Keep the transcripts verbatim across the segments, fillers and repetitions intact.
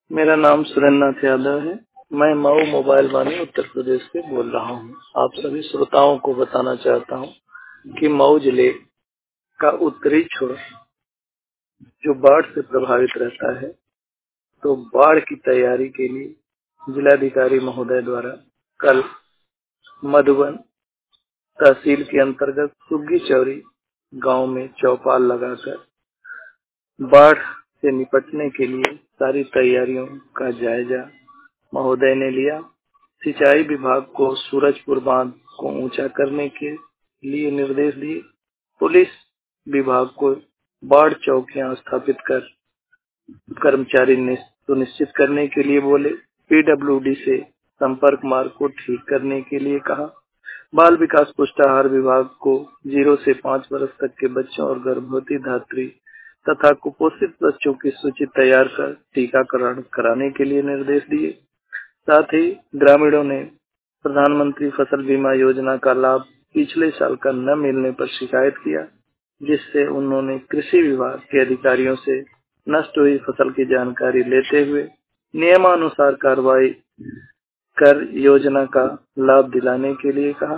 मेरा नाम सुरेंद्रनाथ यादव है। मैं मऊ मोबाइल वानी उत्तर प्रदेश से बोल रहा हूँ। आप सभी श्रोताओं को बताना चाहता हूँ कि मऊ जिले का उत्तरी छोर जो बाढ़ से प्रभावित रहता है, तो बाढ़ की तैयारी के लिए जिलाधिकारी महोदय द्वारा कल मधुबन तहसील के अंतर्गत सुग्गी चौरी गांव में चौपाल लगाकर बाढ़ से निपटने के लिए सारी तैयारियों का जायजा महोदय ने लिया। सिंचाई विभाग को सूरजपुर बांध को ऊंचा करने के लिए निर्देश दिए। पुलिस विभाग को बाढ़ चौकियां स्थापित कर कर्मचारी सुनिश्चित करने के लिए बोले। पीडब्ल्यूडी से संपर्क मार्ग को ठीक करने के लिए कहा। बाल विकास पुष्टाहार विभाग को जीरो से पाँच वर्ष तक के बच्चों और गर्भवती धात्री तथा कुपोषित बच्चों की सूची तैयार कर टीकाकरण कराने के लिए निर्देश दिए। साथ ही ग्रामीणों ने प्रधानमंत्री फसल बीमा योजना का लाभ पिछले साल का न मिलने पर शिकायत किया, जिससे उन्होंने कृषि विभाग के अधिकारियों से नष्ट हुई फसल की जानकारी लेते हुए नियमानुसार कार्रवाई कर योजना का लाभ दिलाने के लिए कहा।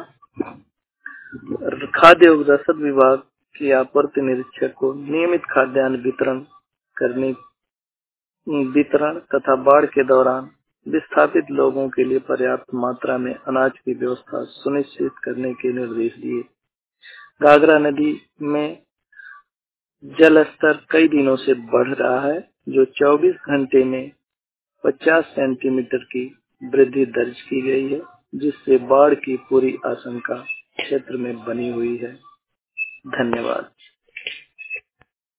खाद्य एवं रसद विभाग की आपूर्ति निरीक्षक को नियमित खाद्यान्न वितरण करने वितरण तथा बाढ़ के दौरान विस्थापित लोगों के लिए पर्याप्त मात्रा में अनाज की व्यवस्था सुनिश्चित करने के निर्देश दिए। घाघरा नदी में जल स्तर कई दिनों से बढ़ रहा है, जो चौबीस घंटे में पचास सेंटीमीटर की वृद्धि दर्ज की गई है, जिससे बाढ़ की पूरी आशंका क्षेत्र में बनी हुई है। धन्यवाद।